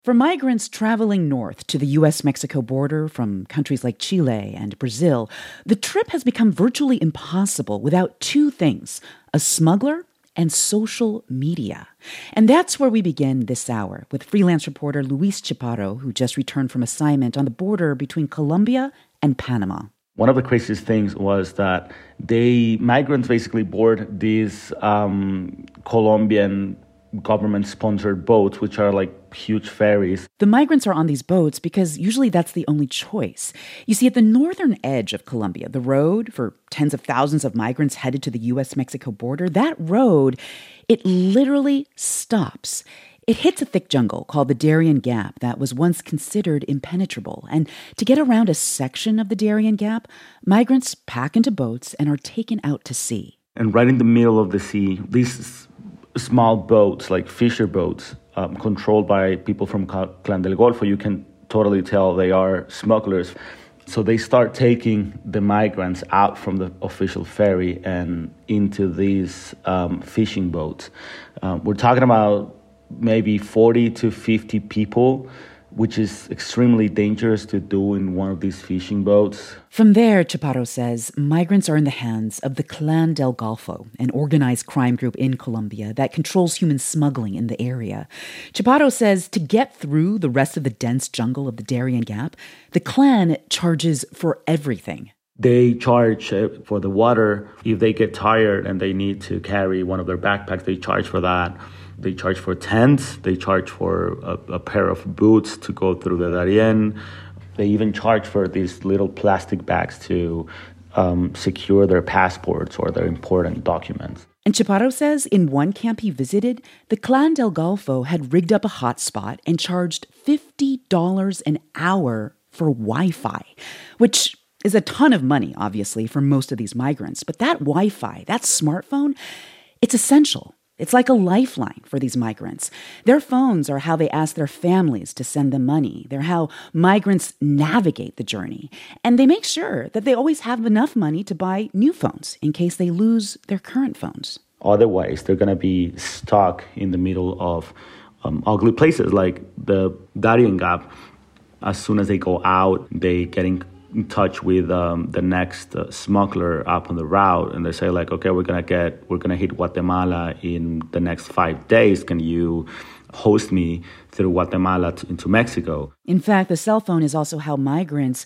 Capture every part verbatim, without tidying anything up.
For migrants traveling north to the U S Mexico border from countries like Chile and Brazil, the trip has become virtually impossible without two things: a smuggler and social media. And that's where we begin this hour with freelance reporter Luis Chaparro, who just returned from assignment on the border between Colombia and Panama. One of the craziest things was that they migrants basically board these um, Colombian government-sponsored boats, which are like huge ferries. The migrants are on these boats because usually that's the only choice. You see, at the northern edge of Colombia, the road for tens of thousands of migrants headed to the U S Mexico border, that road, it literally stops. It hits a thick jungle called the Darien Gap that was once considered impenetrable. And to get around a section of the Darien Gap, migrants pack into boats and are taken out to sea. And right in the middle of the sea, these small boats, like fisher boats, um, controlled by people from Clan del Golfo, you can totally tell they are smugglers. So they start taking the migrants out from the official ferry and into these um, fishing boats. Um, we're talking about maybe forty to fifty people, which is extremely dangerous to do in one of these fishing boats. From there, Chaparro says, migrants are in the hands of the Clan del Golfo, an organized crime group in Colombia that controls human smuggling in the area. Chaparro says to get through the rest of the dense jungle of the Darien Gap, the clan charges for everything. They charge for the water. If they get tired and they need to carry one of their backpacks, they charge for that. They charge for tents. They charge for a, a pair of boots to go through the Darien. They even charge for these little plastic bags to um, secure their passports or their important documents. And Chaparro says in one camp he visited, the Clan del Golfo had rigged up a hotspot and charged fifty dollars an hour for Wi-Fi, which is a ton of money, obviously, for most of these migrants. But that Wi-Fi, that smartphone, it's essential. It's like a lifeline for these migrants. Their phones are how they ask their families to send them money. They're how migrants navigate the journey. And they make sure that they always have enough money to buy new phones in case they lose their current phones. Otherwise, they're going to be stuck in the middle of um, ugly places like the Darien Gap. As soon as they go out, they get in in touch with um, the next uh, smuggler up on the route, and they say like, okay, we're gonna get, we're gonna hit Guatemala in the next five days. Can you host me through Guatemala to, into Mexico? In fact, the cell phone is also how migrants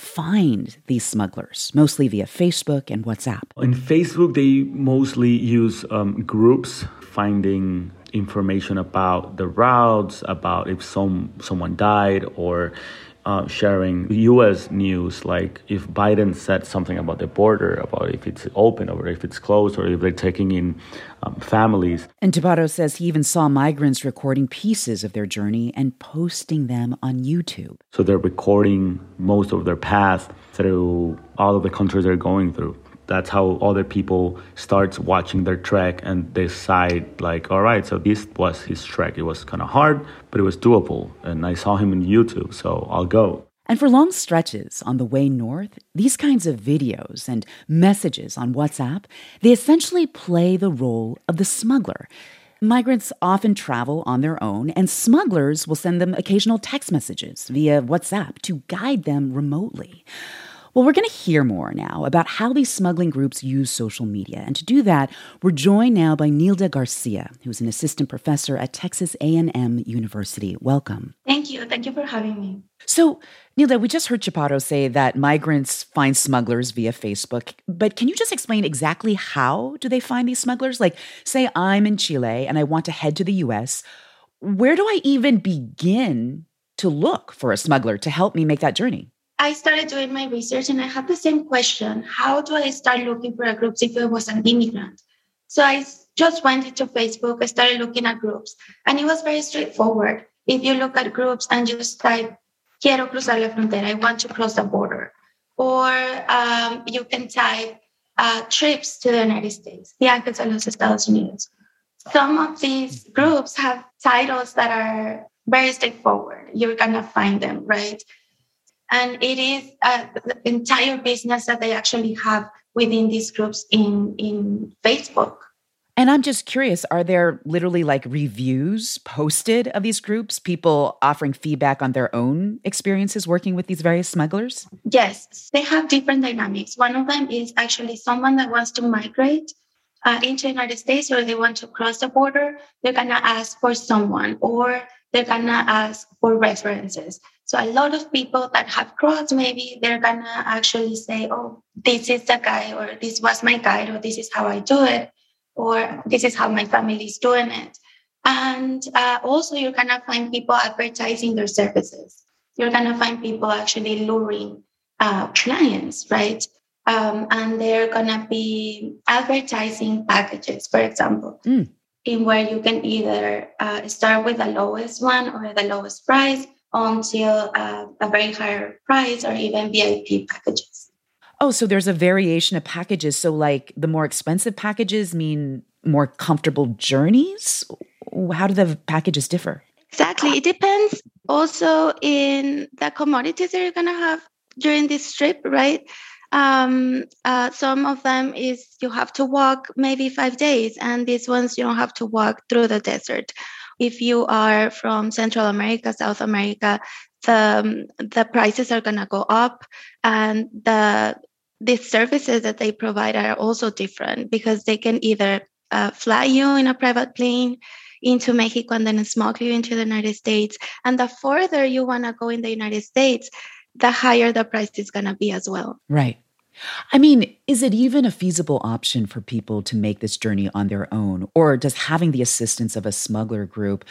find these smugglers, mostly via Facebook and WhatsApp. In Facebook, they mostly use um, groups finding information about the routes, about if some someone died, or Uh, sharing U S news, like if Biden said something about the border, about if it's open or if it's closed, or if they're taking in um, families. And Chaparro says he even saw migrants recording pieces of their journey and posting them on YouTube. So they're recording most of their path through all of the countries they're going through. That's how other people start watching their trek and decide, like, all right, so this was his trek. It was kind of hard, but it was doable. And I saw him on YouTube, so I'll go. And for long stretches on the way north, these kinds of videos and messages on WhatsApp, they essentially play the role of the smuggler. Migrants often travel on their own, and smugglers will send them occasional text messages via WhatsApp to guide them remotely. Well, we're going to hear more now about how these smuggling groups use social media. And to do that, we're joined now by Nilda Garcia, who's an assistant professor at Texas A and M University. Welcome. Thank you. Thank you for having me. So, Nilda, we just heard Chaparro say that migrants find smugglers via Facebook. But can you just explain exactly how do they find these smugglers? Like, say I'm in Chile and I want to head to the U S. Where do I even begin to look for a smuggler to help me make that journey? I started doing my research and I had the same question. How do I start looking for a group if I was an immigrant? So I just went into Facebook, I started looking at groups, and it was very straightforward. If you look at groups and just type, quiero cruzar la frontera, I want to cross the border. Or um, you can type uh, trips to the United States, viajes a los Estados Unidos. Some of these groups have titles that are very straightforward. You're going to find them, right? And it is uh, the entire business that they actually have within these groups in, in Facebook. And I'm just curious, are there literally like reviews posted of these groups, people offering feedback on their own experiences working with these various smugglers? Yes, they have different dynamics. One of them is actually someone that wants to migrate uh, into the United States, or they want to cross the border. They're going to ask for someone, or they're going to ask for references. So a lot of people that have crossed, maybe they're going to actually say, oh, this is the guy, or this was my guide, or this is how I do it, or this is how my family is doing it. And uh, also you're going to find people advertising their services. You're going to find people actually luring uh, clients, right? Um, and they're going to be advertising packages, for example, mm. in where you can either uh, start with the lowest one or the lowest price until uh, a very higher price, or even V I P packages. Oh, so there's a variation of packages. So like the more expensive packages mean more comfortable journeys? How do the packages differ? Exactly. It depends also in the commodities that you're going to have during this trip, right? Um, uh, some of them is you have to walk maybe five days, and these ones you don't have to walk through the desert. If you are from Central America, South America, the, um, the prices are going to go up, and the the services that they provide are also different, because they can either uh, fly you in a private plane into Mexico and then smuggle you into the United States. And the further you want to go in the United States, the higher the price is going to be as well. Right. I mean, is it even a feasible option for people to make this journey on their own? Or does having the assistance of a smuggler group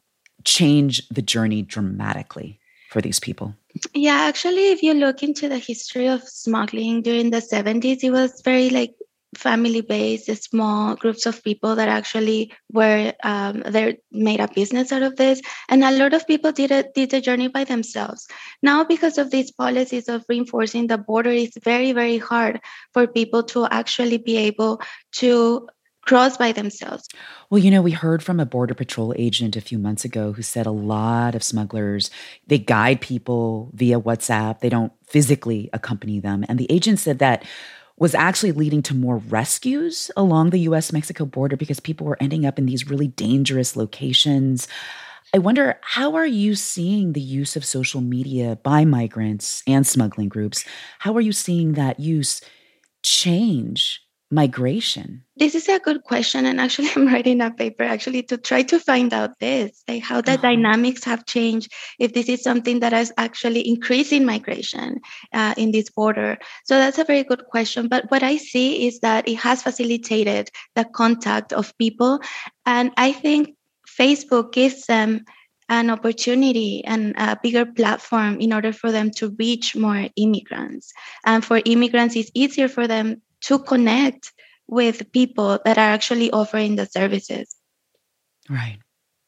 change the journey dramatically for these people? Yeah, actually, if you look into the history of smuggling during the seventies, it was very like family-based, small groups of people that actually were um, they made a business out of this, and a lot of people did it did the journey by themselves. Now, because of these policies of reinforcing the border, it's very very hard for people to actually be able to cross by themselves. Well, you know, we heard from a Border Patrol agent a few months ago who said a lot of smugglers, they guide people via WhatsApp. They don't physically accompany them. And the agent said that was actually leading to more rescues along the U S Mexico border because people were ending up in these really dangerous locations. I wonder, how are you seeing the use of social media by migrants and smuggling groups? How are you seeing that use change migration? This is a good question. And actually, I'm writing a paper actually to try to find out this, like how the uh-huh. dynamics have changed, if this is something that is actually increasing migration uh, in this border. So that's a very good question. But what I see is that it has facilitated the contact of people. And I think Facebook gives them an opportunity and a bigger platform in order for them to reach more immigrants. And for immigrants, it's easier for them to connect with people that are actually offering the services. Right.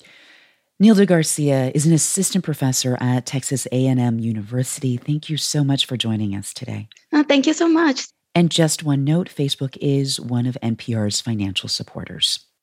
Nilda Garcia is an assistant professor at Texas A and M University. Thank you so much for joining us today. Oh, thank you so much. And just one note, Facebook is one of N P R's financial supporters.